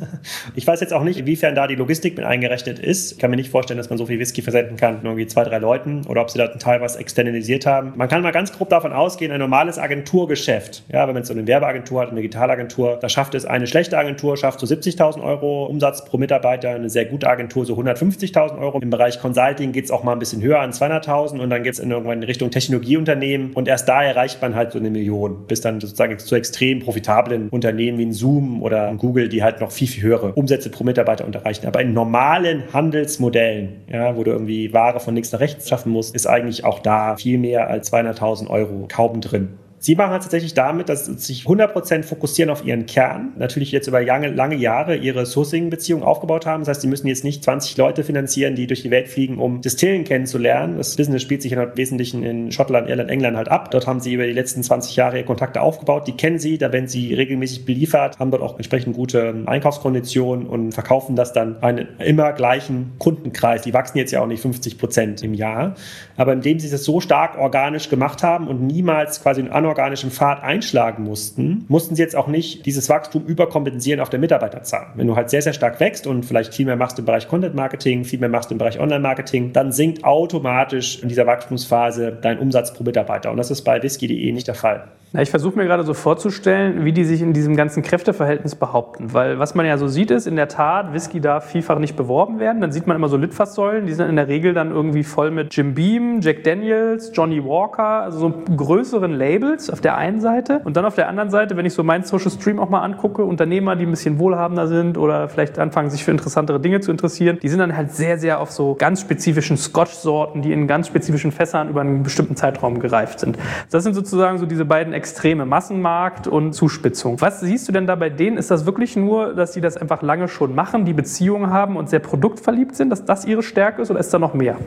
Ich weiß jetzt auch nicht, inwiefern da die Logistik mit eingerechnet ist. Ich kann mir nicht vorstellen, dass man so viel Whisky versenden kann mit irgendwie 2, 3 Leuten oder ob sie da teilweise externalisiert haben. Man kann mal ganz grob davon ausgehen, ein normales Agenturgeschäft, ja, wenn man jetzt so eine Werbeagentur hat, eine Digitalagentur, da schafft es eine schlechte Agentur, schafft so 70.000 Euro Umsatz pro Mitarbeiter, eine sehr gute Agentur so 150.000 Euro. Im Bereich Consulting geht es auch mal ein bisschen höher an 200.000 und dann geht es irgendwann in Richtung Technologieunternehmen und erst da erreicht man halt so 1 Million, bis dann sozusagen zu extrem profitablen Unternehmen wie ein Zoom oder ein Google, die halt noch viel, viel höhere Umsätze pro Mitarbeiter unterreichen. Aber in normalen Handelsmodellen, ja, wo du irgendwie Ware von links nach rechts schaffen musst, ist eigentlich auch da viel mehr als 200.000 Euro kaum drin. Sie machen halt tatsächlich damit, dass sie sich 100% fokussieren auf ihren Kern. Natürlich jetzt über lange Jahre ihre Sourcing-Beziehung aufgebaut haben. Das heißt, sie müssen jetzt nicht 20 Leute finanzieren, die durch die Welt fliegen, um Distillen kennenzulernen. Das Business spielt sich im Wesentlichen in Schottland, Irland, England halt ab. Dort haben sie über die letzten 20 Jahre ihre Kontakte aufgebaut. Die kennen sie, da werden sie regelmäßig beliefert, haben dort auch entsprechend gute Einkaufskonditionen und verkaufen das dann einen immer gleichen Kundenkreis. Die wachsen jetzt ja auch nicht 50% im Jahr. Aber indem sie das so stark organisch gemacht haben und niemals quasi einen anorganischen Pfad einschlagen mussten sie jetzt auch nicht dieses Wachstum überkompensieren auf der Mitarbeiterzahl. Wenn du halt sehr, sehr stark wächst und vielleicht viel mehr machst im Bereich Content Marketing, viel mehr machst im Bereich Online Marketing, dann sinkt automatisch in dieser Wachstumsphase dein Umsatz pro Mitarbeiter. Und das ist bei whisky.de nicht der Fall. Na, ich versuche mir gerade so vorzustellen, wie die sich in diesem ganzen Kräfteverhältnis behaupten. Weil was man ja so sieht, ist in der Tat, Whisky darf vielfach nicht beworben werden. Dann sieht man immer so Litfaßsäulen, die sind in der Regel dann irgendwie voll mit Jim Beam, Jack Daniels, Johnny Walker, also so größeren Labels auf der einen Seite. Und dann auf der anderen Seite, wenn ich so meinen Social Stream auch mal angucke, Unternehmer, die ein bisschen wohlhabender sind oder vielleicht anfangen, sich für interessantere Dinge zu interessieren, die sind dann halt sehr, sehr auf so ganz spezifischen Scotch-Sorten, die in ganz spezifischen Fässern über einen bestimmten Zeitraum gereift sind. Das sind sozusagen so diese beiden Extreme, Massenmarkt und Zuspitzung. Was siehst du denn da bei denen? Ist das wirklich nur, dass die das einfach lange schon machen, die Beziehungen haben und sehr produktverliebt sind, dass das ihre Stärke ist, oder ist da noch mehr?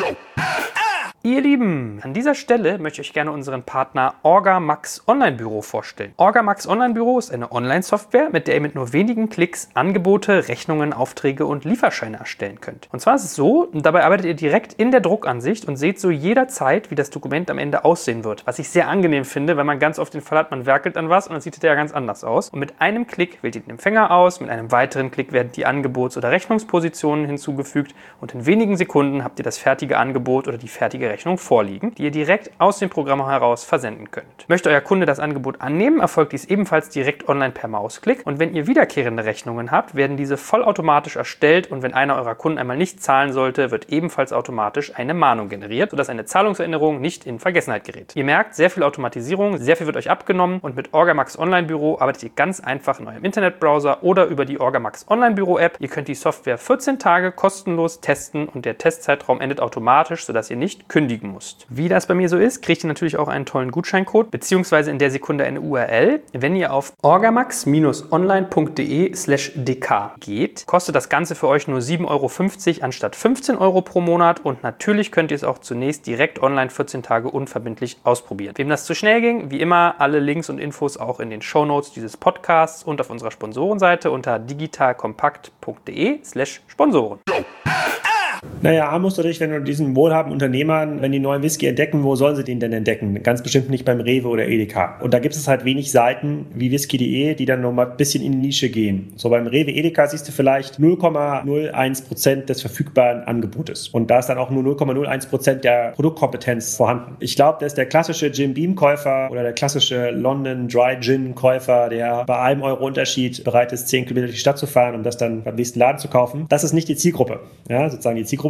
Ihr Lieben, an dieser Stelle möchte ich euch gerne unseren Partner Orgamax Online Büro vorstellen. Orgamax Online Büro ist eine Online-Software, mit der ihr mit nur wenigen Klicks Angebote, Rechnungen, Aufträge und Lieferscheine erstellen könnt. Und zwar ist es so, dabei arbeitet ihr direkt in der Druckansicht und seht so jederzeit, wie das Dokument am Ende aussehen wird. Was ich sehr angenehm finde, weil man ganz oft den Fall hat, man werkelt an was und dann sieht es ja ganz anders aus. Und mit einem Klick wählt ihr den Empfänger aus, mit einem weiteren Klick werden die Angebots- oder Rechnungspositionen hinzugefügt und in wenigen Sekunden habt ihr das fertige Angebot oder die fertige Rechnung vorliegen, die ihr direkt aus dem Programm heraus versenden könnt. Möchte euer Kunde das Angebot annehmen, erfolgt dies ebenfalls direkt online per Mausklick und wenn ihr wiederkehrende Rechnungen habt, werden diese vollautomatisch erstellt und wenn einer eurer Kunden einmal nicht zahlen sollte, wird ebenfalls automatisch eine Mahnung generiert, sodass eine Zahlungserinnerung nicht in Vergessenheit gerät. Ihr merkt, sehr viel Automatisierung, sehr viel wird euch abgenommen und mit Orgamax Online Büro arbeitet ihr ganz einfach in eurem Internetbrowser oder über die Orgamax Online Büro App. Ihr könnt die Software 14 Tage kostenlos testen und der Testzeitraum endet automatisch, sodass ihr nicht kündigen musst. Wie das bei mir so ist, kriegt ihr natürlich auch einen tollen Gutscheincode, beziehungsweise in der Sekunde eine URL. Wenn ihr auf orgamax-online.de/dk geht, kostet das Ganze für euch nur 7,50 € anstatt 15 € pro Monat und natürlich könnt ihr es auch zunächst direkt online 14 Tage unverbindlich ausprobieren. Wem das zu schnell ging, wie immer, alle Links und Infos auch in den Shownotes dieses Podcasts und auf unserer Sponsorenseite unter digitalkompakt.de/Sponsoren. Naja, musst du dich, wenn du diesen wohlhabenden Unternehmern, wenn die neuen Whisky entdecken, wo sollen sie den denn entdecken? Ganz bestimmt nicht beim Rewe oder Edeka. Und da gibt es halt wenig Seiten wie whisky.de, die dann nochmal ein bisschen in die Nische gehen. So beim Rewe, Edeka siehst du vielleicht 0,01% des verfügbaren Angebotes. Und da ist dann auch nur 0,01% der Produktkompetenz vorhanden. Ich glaube, dass der klassische Jim Beam Käufer oder der klassische London Dry Gin Käufer, der bei einem Euro Unterschied bereit ist, 10 Kilometer durch die Stadt zu fahren, um das dann beim nächsten Laden zu kaufen, das ist nicht die Zielgruppe. Ja, sozusagen die Zielgruppe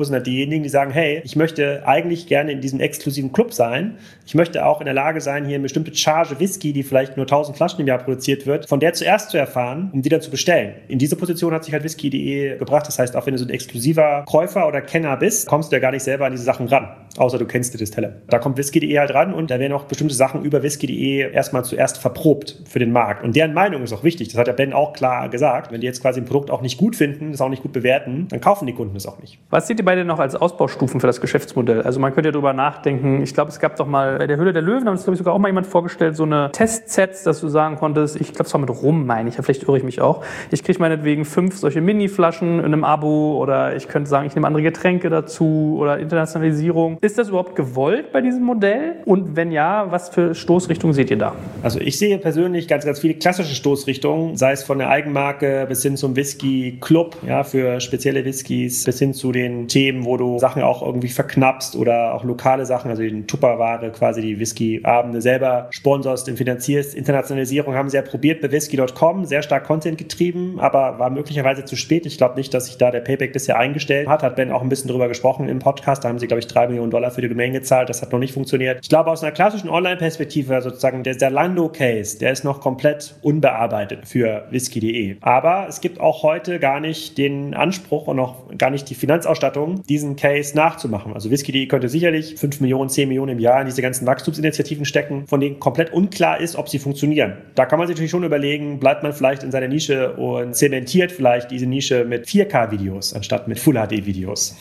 sind halt diejenigen, die sagen, hey, ich möchte eigentlich gerne in diesem exklusiven Club sein. Ich möchte auch in der Lage sein, hier eine bestimmte Charge Whisky, die vielleicht nur 1000 Flaschen im Jahr produziert wird, von der zuerst zu erfahren, um die dann zu bestellen. In diese Position hat sich halt whisky.de gebracht. Das heißt, auch wenn du so ein exklusiver Käufer oder Kenner bist, kommst du ja gar nicht selber an diese Sachen ran, außer du kennst die Distille. Da kommt whisky.de halt ran und da werden auch bestimmte Sachen über whisky.de erstmal zuerst verprobt für den Markt. Und deren Meinung ist auch wichtig. Das hat der Ben auch klar gesagt. Wenn die jetzt quasi ein Produkt auch nicht gut finden, das auch nicht gut bewerten, dann kaufen die Kunden es auch nicht. Was seht ihr beide noch als Ausbaustufen für das Geschäftsmodell? Also man könnte ja drüber nachdenken. Ich glaube, es gab doch mal bei der Höhle der Löwen, haben es glaube ich sogar auch mal jemand vorgestellt, so eine Testsets, dass du sagen konntest, ich glaube es war mit Rum, meine ich, vielleicht irre ich mich auch. Ich kriege meinetwegen 5 solche Mini-Flaschen in einem Abo oder ich könnte sagen, ich nehme andere Getränke dazu oder Internationalisierung. Ist das überhaupt gewollt bei diesem Modell? Und wenn ja, was für Stoßrichtungen seht ihr da? Also ich sehe persönlich ganz, ganz viele klassische Stoßrichtungen, sei es von der Eigenmarke bis hin zum Whisky-Club, ja, für spezielle Whiskys, bis hin zu den Themen, wo du Sachen auch irgendwie verknappst oder auch lokale Sachen, also die Tupperware, quasi die Whisky-Abende selber sponsorst und finanzierst. Internationalisierung haben sie ja probiert bei whisky.com, sehr stark Content getrieben, aber war möglicherweise zu spät. Ich glaube nicht, dass sich da der Payback bisher eingestellt hat. Hat Ben auch ein bisschen drüber gesprochen im Podcast. Da haben sie, glaube ich, $3 Millionen für die Domain gezahlt. Das hat noch nicht funktioniert. Ich glaube, aus einer klassischen Online-Perspektive, sozusagen der Zalando-Case, der ist noch komplett unbearbeitet für whisky.de. Aber es gibt auch heute gar nicht den Anspruch und auch gar nicht die Finanzausstattung, diesen Case nachzumachen. Also whisky.de könnte sicherlich 5 Millionen, 10 Millionen im Jahr in diese ganzen Wachstumsinitiativen stecken, von denen komplett unklar ist, ob sie funktionieren. Da kann man sich natürlich schon überlegen, bleibt man vielleicht in seiner Nische und zementiert vielleicht diese Nische mit 4K-Videos anstatt mit Full-HD-Videos.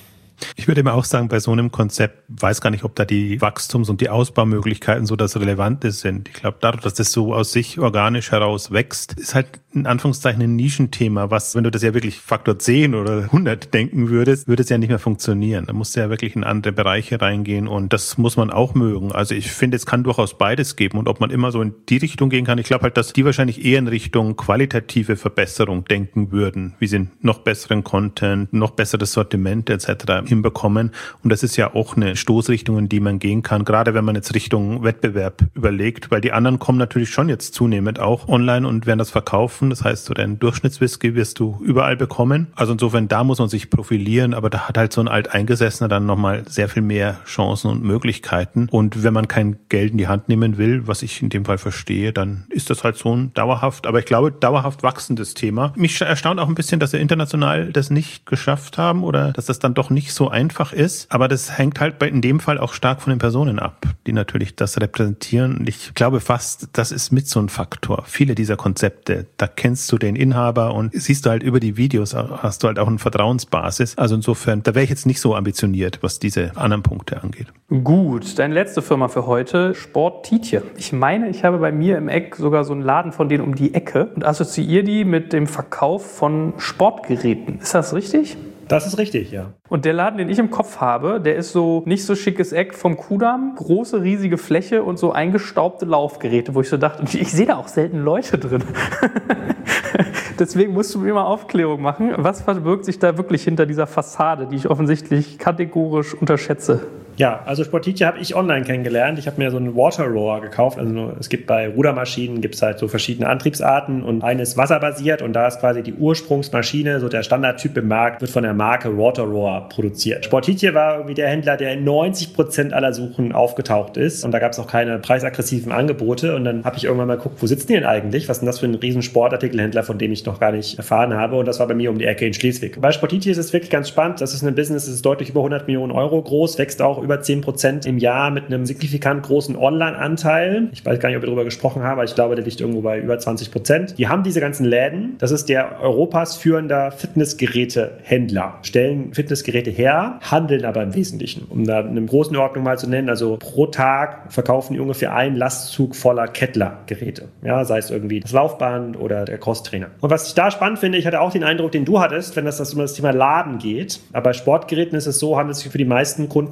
Ich würde immer auch sagen, bei so einem Konzept weiß gar nicht, ob da die Wachstums- und die Ausbaumöglichkeiten so das Relevante sind. Ich glaube, dadurch, dass das so aus sich organisch heraus wächst, ist halt in Anführungszeichen ein Nischenthema, was, wenn du das ja wirklich Faktor 10 oder 100 denken würdest, würde es ja nicht mehr funktionieren. Da musst du ja wirklich in andere Bereiche reingehen und das muss man auch mögen. Also ich finde, es kann durchaus beides geben und ob man immer so in die Richtung gehen kann, ich glaube halt, dass die wahrscheinlich eher in Richtung qualitative Verbesserung denken würden, wie sie noch besseren Content, noch besseres Sortiment etc. hinbekommen. Und das ist ja auch eine Stoßrichtung, in die man gehen kann, gerade wenn man jetzt Richtung Wettbewerb überlegt, weil die anderen kommen natürlich schon jetzt zunehmend auch online und werden das verkaufen. Das heißt, so deinen Durchschnittswhisky wirst du überall bekommen. Also insofern, da muss man sich profilieren, aber da hat halt so ein Alteingesessener dann nochmal sehr viel mehr Chancen und Möglichkeiten. Und wenn man kein Geld in die Hand nehmen will, was ich in dem Fall verstehe, dann ist das halt so ein dauerhaft, aber ich glaube, dauerhaft wachsendes Thema. Mich erstaunt auch ein bisschen, dass wir international das nicht geschafft haben oder dass das dann doch nicht so einfach ist. Aber das hängt halt in dem Fall auch stark von den Personen ab, die natürlich das repräsentieren. Und ich glaube fast, das ist mit so ein Faktor. Viele dieser Konzepte, da kennst du den Inhaber und siehst du halt über die Videos, hast du halt auch eine Vertrauensbasis. Also insofern, da wäre ich jetzt nicht so ambitioniert, was diese anderen Punkte angeht. Gut, deine letzte Firma für heute, Sport Tietje. Ich meine, ich habe bei mir im Eck sogar so einen Laden von denen um die Ecke und assoziiere die mit dem Verkauf von Sportgeräten. Ist das richtig? Das ist richtig, ja. Und der Laden, den ich im Kopf habe, der ist so nicht so schickes Eck vom Kudamm, große, riesige Fläche und so eingestaubte Laufgeräte, wo ich so dachte, ich sehe da auch selten Leute drin. Deswegen musst du mir mal Aufklärung machen. Was verbirgt sich da wirklich hinter dieser Fassade, die ich offensichtlich kategorisch unterschätze? Ja, also Sport Tietje habe ich online kennengelernt. Ich habe mir so einen Water Rower gekauft. Also es gibt bei Rudermaschinen gibt's halt so verschiedene Antriebsarten und eine ist wasserbasiert und da ist quasi die Ursprungsmaschine, so der Standardtyp im Markt, wird von der Marke Water Rower produziert. Sport Tietje war irgendwie der Händler, der in 90% aller Suchen aufgetaucht ist und da gab's auch keine preisaggressiven Angebote und dann habe ich irgendwann mal geguckt, wo sitzen die denn eigentlich? Was ist denn das für ein riesen Sportartikelhändler, von dem ich noch gar nicht erfahren habe und das war bei mir um die Ecke in Schleswig. Bei Sport Tietje ist es wirklich ganz spannend. Das ist ein Business, das ist deutlich über 100 Millionen Euro groß, wächst auch über 10% im Jahr mit einem signifikant großen Online-Anteil. Ich weiß gar nicht, ob wir darüber gesprochen haben, aber ich glaube, der liegt irgendwo bei über 20%. Die haben diese ganzen Läden. Das ist der Europas führender Fitnessgerätehändler. Stellen Fitnessgeräte her, handeln aber im Wesentlichen. Um da eine große Ordnung mal zu nennen, also pro Tag verkaufen die ungefähr einen Lastzug voller Kettler-Geräte. Ja, sei es irgendwie das Laufband oder der Crosstrainer. Und was ich da spannend finde, ich hatte auch den Eindruck, den du hattest, wenn das um das Thema Laden geht. Aber bei Sportgeräten ist es so, handelt es sich für die meisten Kunden um ein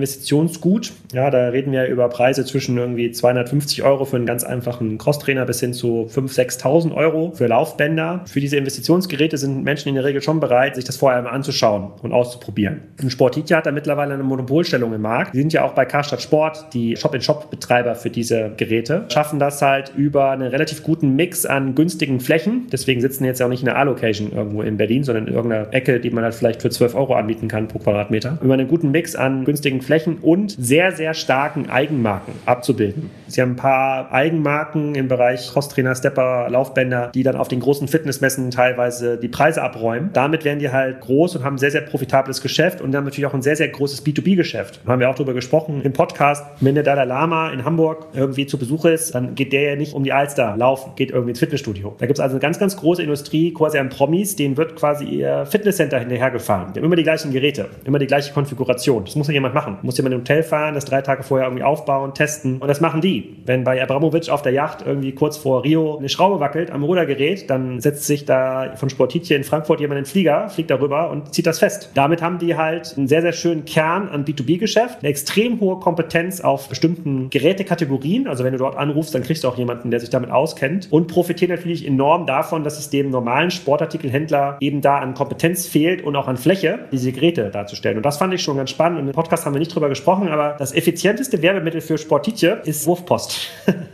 Investitionsgut. Ja, da reden wir über Preise zwischen irgendwie 250 € für einen ganz einfachen Crosstrainer bis hin zu 5.000, 6.000 € für Laufbänder. Für diese Investitionsgeräte sind Menschen in der Regel schon bereit, sich das vorher einmal anzuschauen und auszuprobieren. Und Sportitia hat da mittlerweile eine Monopolstellung im Markt. Die sind ja auch bei Karstadt Sport die Shop-in-Shop-Betreiber für diese Geräte, schaffen das halt über einen relativ guten Mix an günstigen Flächen. Deswegen sitzen jetzt auch nicht in einer A-Location irgendwo in Berlin, sondern in irgendeiner Ecke, die man halt vielleicht für 12 € anbieten kann pro Quadratmeter. Über einen guten Mix an günstigen Flächen und sehr, sehr starken Eigenmarken abzubilden. Sie haben ein paar Eigenmarken im Bereich Crosstrainer, Stepper, Laufbänder, die dann auf den großen Fitnessmessen teilweise die Preise abräumen. Damit werden die halt groß und haben ein sehr, sehr profitables Geschäft und haben natürlich auch ein sehr, sehr großes B2B-Geschäft. Da haben wir auch darüber gesprochen im Podcast. Wenn der Dalai Lama in Hamburg irgendwie zu Besuch ist, dann geht der ja nicht um die Alster laufen, geht irgendwie ins Fitnessstudio. Da gibt es also eine ganz, ganz große Industrie, quasi an Promis, denen wird quasi ihr Fitnesscenter hinterhergefahren. Die haben immer die gleichen Geräte, immer die gleiche Konfiguration. Das muss ja jemand machen. Muss jemand im Hotel fahren, das 3 Tage vorher irgendwie aufbauen, testen. Und das machen die. Wenn bei Abramovic auf der Yacht irgendwie kurz vor Rio eine Schraube wackelt am Rudergerät, dann setzt sich da von Sportitia in Frankfurt jemand in den Flieger, fliegt darüber und zieht das fest. Damit haben die halt einen sehr, sehr schönen Kern an B2B-Geschäft, eine extrem hohe Kompetenz auf bestimmten Gerätekategorien. Also wenn du dort anrufst, dann kriegst du auch jemanden, der sich damit auskennt und profitieren natürlich enorm davon, dass es dem normalen Sportartikelhändler eben da an Kompetenz fehlt und auch an Fläche, diese Geräte darzustellen. Und das fand ich schon ganz spannend. Und im Podcast haben wir nicht drüber gesprochen, aber das effizienteste Werbemittel für Sportitia ist Wurfpost.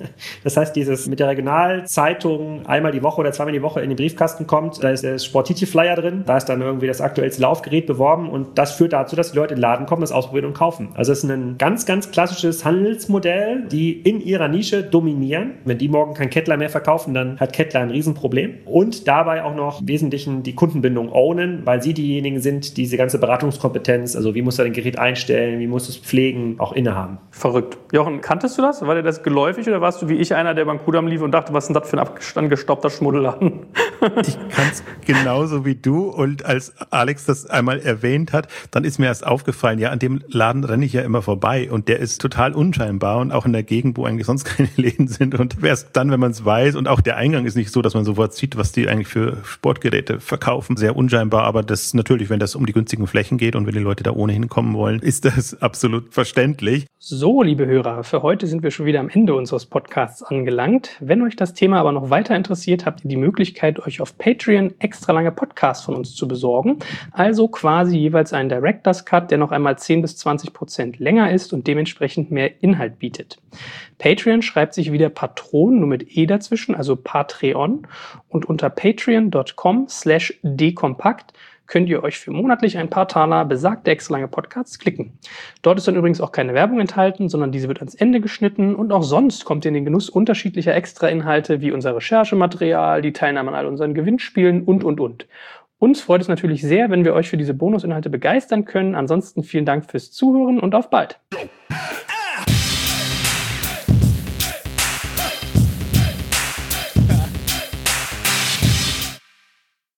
Das heißt, dieses mit der Regionalzeitung einmal die Woche oder zweimal die Woche in den Briefkasten kommt, da ist der Sportitia-Flyer drin, da ist dann irgendwie das aktuellste Laufgerät beworben und das führt dazu, dass die Leute in den Laden kommen, das ausprobieren und kaufen. Also es ist ein ganz, ganz klassisches Handelsmodell, die in ihrer Nische dominieren. Wenn die morgen kein Kettler mehr verkaufen, dann hat Kettler ein Riesenproblem und dabei auch noch im Wesentlichen die Kundenbindung ownen, weil sie diejenigen sind, die diese ganze Beratungskompetenz, also wie muss er ein Gerät einstellen, wie muss es pflegen, auch innehaben. Verrückt. Jochen, kanntest du das? War dir das geläufig oder warst du wie ich einer, der beim Kudamm lief und dachte, was ist denn das für ein angestaubter Schmuddelladen? Ich kann es genauso wie du und als Alex das einmal erwähnt hat, dann ist mir erst aufgefallen, ja, an dem Laden renne ich ja immer vorbei und der ist total unscheinbar und auch in der Gegend, wo eigentlich sonst keine Läden sind und erst dann, wenn man es weiß und auch der Eingang ist nicht so, dass man sofort sieht, was die eigentlich für Sportgeräte verkaufen, sehr unscheinbar, aber das natürlich, wenn das um die günstigen Flächen geht und wenn die Leute da ohnehin kommen wollen, ist das absolut verständlich. So, liebe Hörer, für heute sind wir schon wieder am Ende unseres Podcasts angelangt. Wenn euch das Thema aber noch weiter interessiert, habt ihr die Möglichkeit, euch auf Patreon extra lange Podcasts von uns zu besorgen. Also quasi jeweils einen Director's Cut, der noch einmal 10-20% länger ist und dementsprechend mehr Inhalt bietet. Patreon schreibt sich wieder Patron, nur mit E dazwischen, also Patreon. Und unter patreon.com/dekompakt könnt ihr euch für monatlich ein paar Taler besagte extra lange Podcasts klicken. Dort ist dann übrigens auch keine Werbung enthalten, sondern diese wird ans Ende geschnitten und auch sonst kommt ihr in den Genuss unterschiedlicher Extra-Inhalte wie unser Recherchematerial, die Teilnahme an all unseren Gewinnspielen und. Uns freut es natürlich sehr, wenn wir euch für diese Bonusinhalte begeistern können. Ansonsten vielen Dank fürs Zuhören und auf bald.